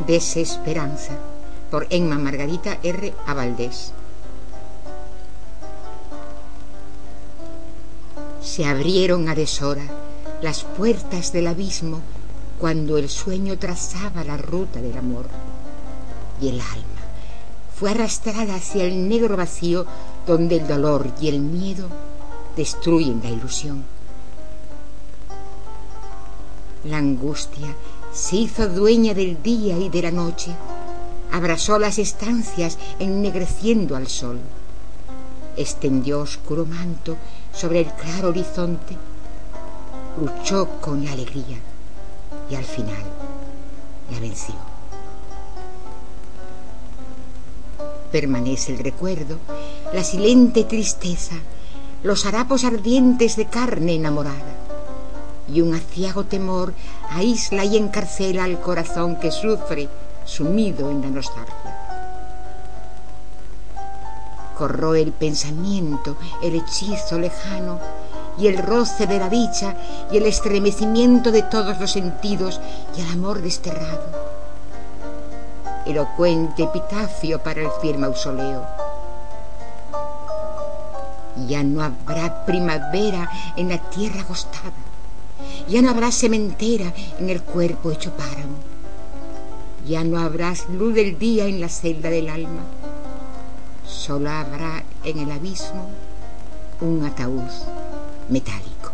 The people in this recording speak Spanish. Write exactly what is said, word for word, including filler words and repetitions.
Desesperanza, por Emma Margarita R. A. Valdés. Se abrieron a deshora las puertas del abismo cuando el sueño trazaba la ruta del amor, y el alma fue arrastrada hacia el negro vacío donde el dolor y el miedo destruyen la ilusión. La angustia se hizo dueña del día y de la noche, abrazó las estancias ennegreciendo al sol, extendió oscuro manto sobre el claro horizonte, luchó con la alegría y al final la venció. Permanece el recuerdo, la silente tristeza, los harapos ardientes de carne enamorada, y un aciago temor aísla y encarcela al corazón que sufre sumido en la nostalgia. Corroe el pensamiento, el hechizo lejano y el roce de la dicha y el estremecimiento de todos los sentidos y el amor desterrado. Elocuente epitafio para el fiel mausoleo. Ya no habrá primavera en la tierra agostada, ya no habrá sementera en el cuerpo hecho páramo, ya no habrá luz del día en la celda del alma, solo habrá en el abismo un ataúd metálico.